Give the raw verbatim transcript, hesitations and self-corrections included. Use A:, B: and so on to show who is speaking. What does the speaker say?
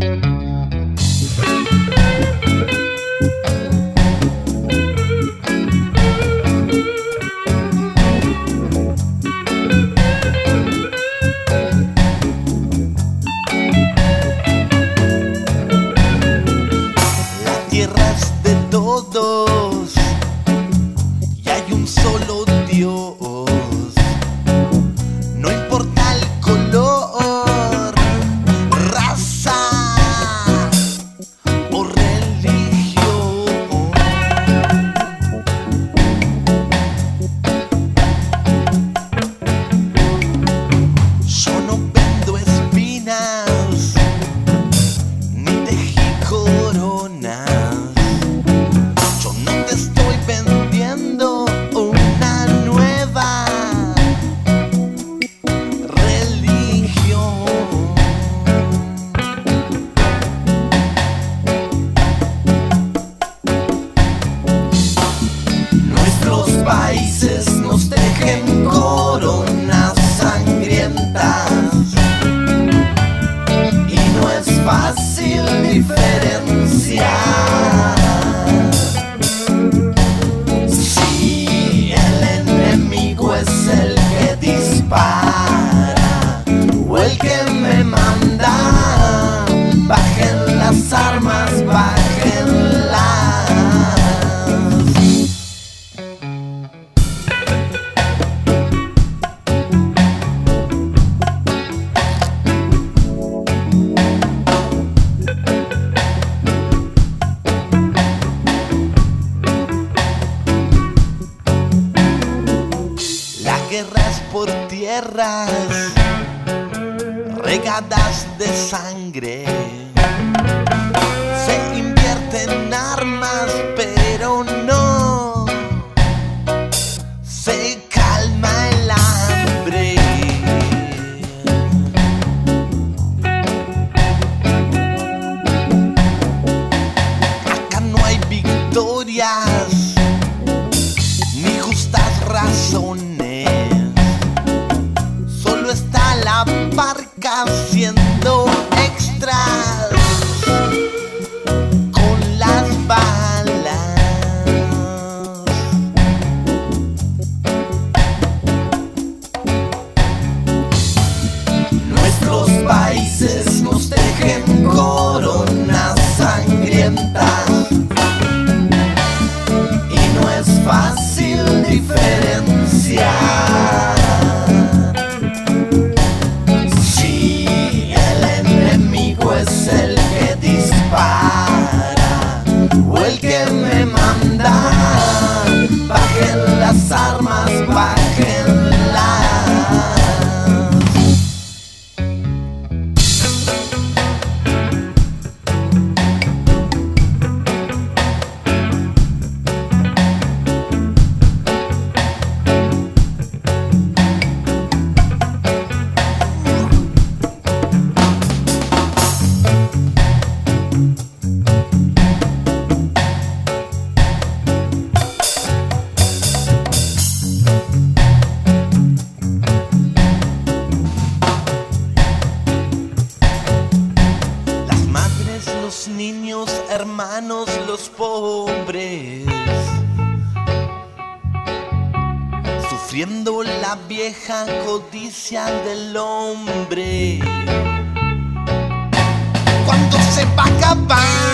A: Todos y hay un solo Dios, no importa el color, raza o religión. Yo no vendo espinas ni tejí coronas. Estoy vendiendo una nueva religión. Nuestros países nos tejen coronas sangrientas y no es fácil diferenciar es el que dispara o el que me manda. Bajen las armas, bájenlas. Guerras por tierras regadas de sangre, se invierte en armas, pero no se calma el hambre. Acá no hay victorias ni justas razones. Solo está la parca haciendo extras con las balas. Nuestros países nos tejen coronas sangrientas y no es fácil diferenciar. Es el que dispara o el que me manda. Bajen las armas, bájenlas. Los niños, hermanos, los pobres, sufriendo la vieja codicia del hombre. ¿Cuándo se va a acabar